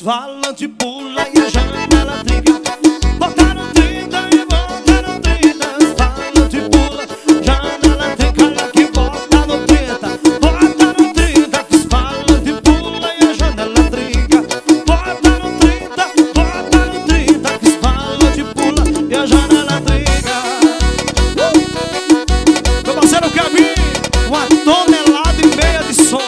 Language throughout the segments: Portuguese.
falante pula e a janela trinca. Bota no 30 e bota no 30. Falante pula, janela trinca. Olha que bota no 30. Bota no 30. Que falante pula e a janela trinca. Bota no 30, bota no 30. Que falante pula e a janela trinca. Meu parceiro Kevin, 1,5 toneladas de som.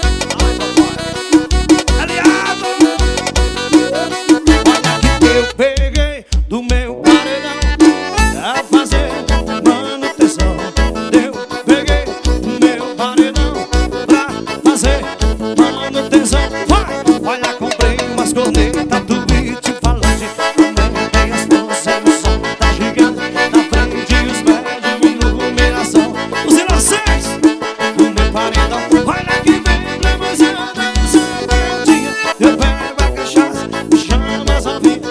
Peguei do meu paredão pra fazer manutenção. Eu peguei do meu paredão pra fazer manutenção. Vai! Olha, comprei umas cornetas do beat falante. Aumentei as forças, o som tá gigante. Na frente os médios, iluminação. Os inocentes do meu paredão. Olha que vem levantando essa verdinha. Eu pego a cachaça e chamo as novinhas.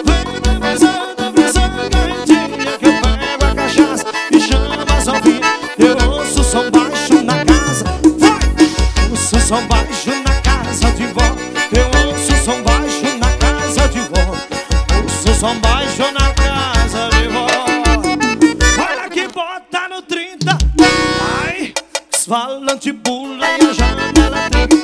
Eu ouço som baixo na casa. Vai! Ouço som baixo na casa de vó. Eu ouço som baixo na casa de vó. Ouço som baixo na casa de vó. Olha que bota no 30. Ai, os falante pula e a janela trinca.